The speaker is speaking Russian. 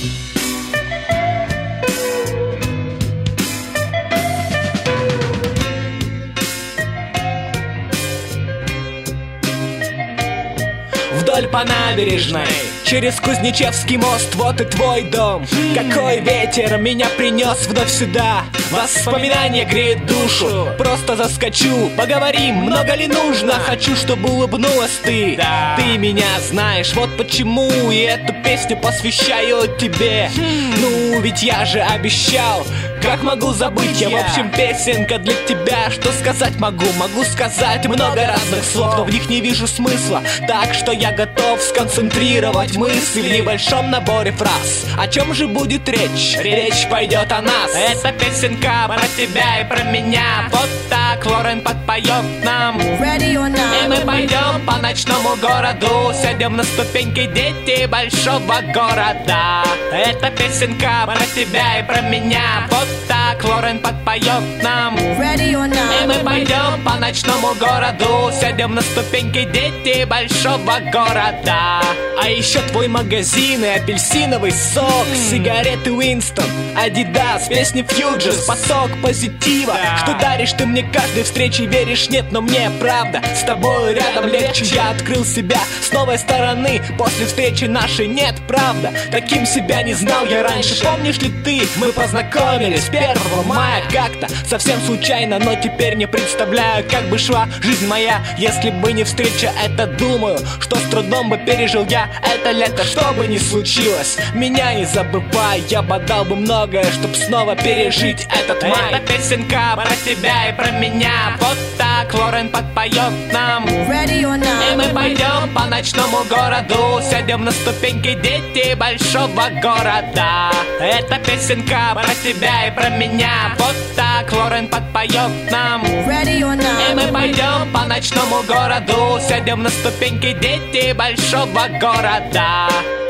Вдоль по набережной, через Кузнечевский мост, вот и твой дом. Какой ветер меня принес вновь сюда. Воспоминания греют душу. Просто заскочу, поговорим, много ли нужно. Хочу, чтобы улыбнулась ты. Ты меня знаешь, вот почему. И эту песню посвящаю тебе. Ну, ведь я же обещал. Как могу забыть я? В общем, песенка для тебя. Что сказать могу? Могу сказать много разных слов, но в них не вижу смысла. Так что я готов сконцентрировать мысли в небольшом наборе фраз. О чем же будет речь? Речь пойдет о нас. Эта песенка про тебя и про меня. Вот так Лорен подпоет нам. И мы пойдем по ночному городу. Сядем на ступеньки, дети большого города. Эта песенка про тебя и про меня. Вот так Лорен подпоет нам. И мы пойдем по ночному городу. Сядем на ступеньки, дети большого города. А еще твой магазин и апельсиновый сок, сигареты Winston, Adidas, песни Fugees, поток позитива. Что даришь ты мне каждой встрече, веришь, нет, но мне правда. С тобой рядом легче, я открыл себя с новой стороны. После встречи нашей, нет, правда, таким себя не знал я раньше. Помнишь ли ты, мы познакомились 1 мая как-то, совсем случайно, но теперь не представляю, как бы шла жизнь моя, если бы не встреча эта. Думаю, что с трудом бы пережил я это лето, что бы ни случилось. Меня не забывай, я бы отдал бы многое, чтоб снова пережить этот май. Эта песенка про тебя и про меня. Вот так Лорен подпоет нам. И мы пойдем по ночному городу. Сядем на ступеньки, дети большого города. Эта песенка про тебя и про меня. Вот так Лорен подпоет нам. И мы пойдем по ночному городу. Сядем на ступеньки, дети большого города.